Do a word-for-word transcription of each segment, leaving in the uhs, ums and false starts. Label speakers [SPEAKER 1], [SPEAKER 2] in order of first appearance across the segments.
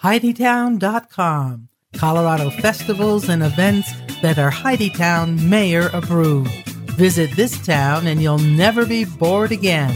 [SPEAKER 1] Heidi Town dot com. Colorado festivals and events that are Heidi Town mayor approved. Visit this town and you'll never be bored again.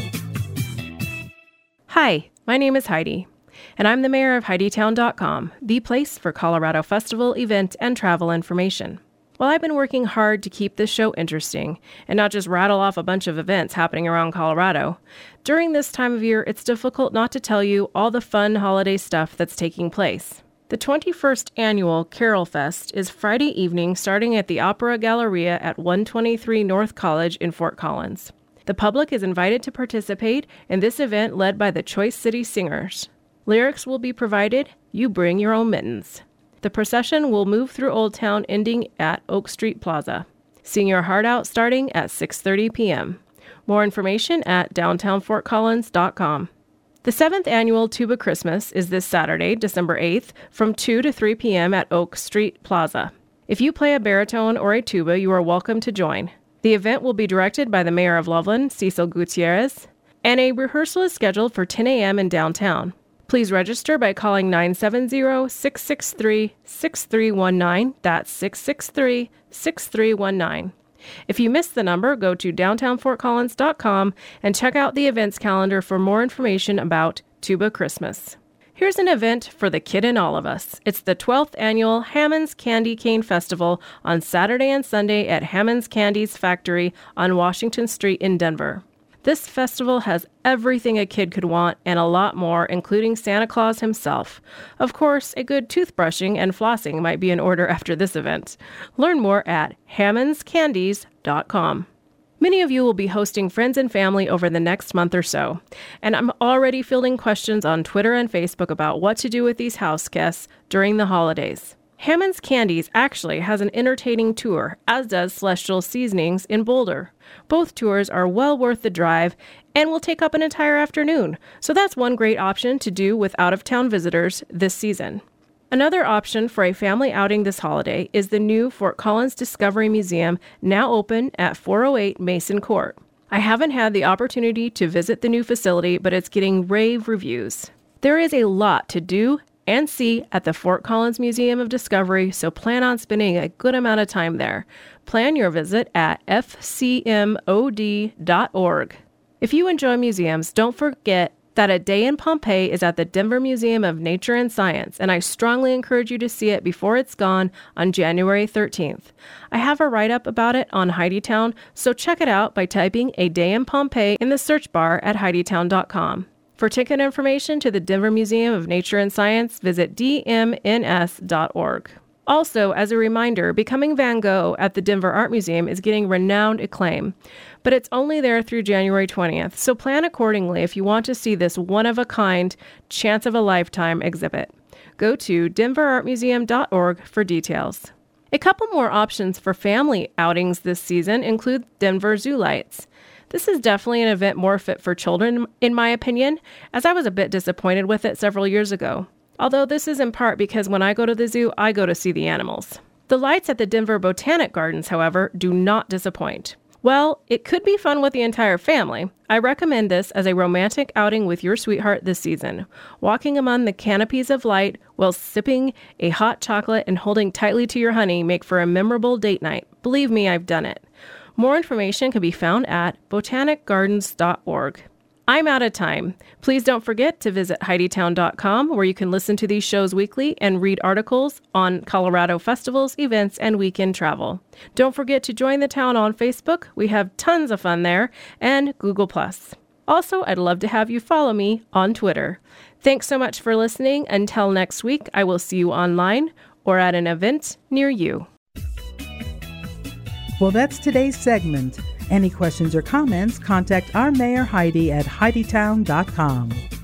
[SPEAKER 2] Hi, my name is Heidi, and I'm the mayor of Heidi Town dot com, the place for Colorado festival, event, and travel information. While I've been working hard to keep this show interesting and not just rattle off a bunch of events happening around Colorado, during this time of year, it's difficult not to tell you all the fun holiday stuff that's taking place. The twenty-first annual Carol Fest is Friday evening starting at the Opera Galleria at one twenty-three North College in Fort Collins. The public is invited to participate in this event led by the Choice City Singers. Lyrics will be provided. You bring your own mittens. The procession will move through Old Town ending at Oak Street Plaza. Sing your heart out starting at six thirty p.m. More information at downtown fort collins dot com. The seventh annual Tuba Christmas is this Saturday, December eighth, from two to three p.m. at Oak Street Plaza. If you play a baritone or a tuba, you are welcome to join. The event will be directed by the Mayor of Loveland, Cecil Gutierrez, and a rehearsal is scheduled for ten a.m. in downtown. Please register by calling nine seven zero, six six three, six three one nine. That's six six three, six three one nine. If you missed the number, go to downtown fort collins dot com and check out the events calendar for more information about Tuba Christmas. Here's an event for the kid in all of us. It's the twelfth annual Hammond's Candy Cane Festival on Saturday and Sunday at Hammond's Candy's Factory on Washington Street in Denver. This festival has everything a kid could want and a lot more, including Santa Claus himself. Of course, a good toothbrushing and flossing might be in order after this event. Learn more at hammonds candies dot com. Many of you will be hosting friends and family over the next month or so, and I'm already fielding questions on Twitter and Facebook about what to do with these house guests during the holidays. Hammond's Candies actually has an entertaining tour, as does Celestial Seasonings in Boulder. Both tours are well worth the drive and will take up an entire afternoon, so that's one great option to do with out-of-town visitors this season. Another option for a family outing this holiday is the new Fort Collins Discovery Museum, now open at four oh eight Mason Court. I haven't had the opportunity to visit the new facility, but it's getting rave reviews. There is a lot to do and see at the Fort Collins Museum of Discovery, so plan on spending a good amount of time there. Plan your visit at f c m o d dot org. If you enjoy museums, don't forget that A Day in Pompeii is at the Denver Museum of Nature and Science, and I strongly encourage you to see it before it's gone on January thirteenth. I have a write-up about it on Heidi Town, so check it out by typing A Day in Pompeii in the search bar at heidi town dot com. For ticket information to the Denver Museum of Nature and Science, visit d m n s dot org. Also, as a reminder, Becoming Van Gogh at the Denver Art Museum is getting renowned acclaim, but it's only there through January twentieth, so plan accordingly if you want to see this one-of-a-kind, chance-of-a-lifetime exhibit. Go to denver art museum dot org for details. A couple more options for family outings this season include Denver Zoo Lights. This is definitely an event more fit for children, in my opinion, as I was a bit disappointed with it several years ago. Although this is in part because when I go to the zoo, I go to see the animals. The lights at the Denver Botanic Gardens, however, do not disappoint. Well, it could be fun with the entire family. I recommend this as a romantic outing with your sweetheart this season. Walking among the canopies of light while sipping a hot chocolate and holding tightly to your honey make for a memorable date night. Believe me, I've done it. More information can be found at botanic gardens dot org. I'm out of time. Please don't forget to visit heidi town dot com, where you can listen to these shows weekly and read articles on Colorado festivals, events, and weekend travel. Don't forget to join the town on Facebook. We have tons of fun there, and Google plus. Also, I'd love to have you follow me on Twitter. Thanks so much for listening. Until next week, I will see you online or at an event near you.
[SPEAKER 1] Well, that's today's segment. Any questions or comments, contact our Mayor Heidi at heidi town dot com.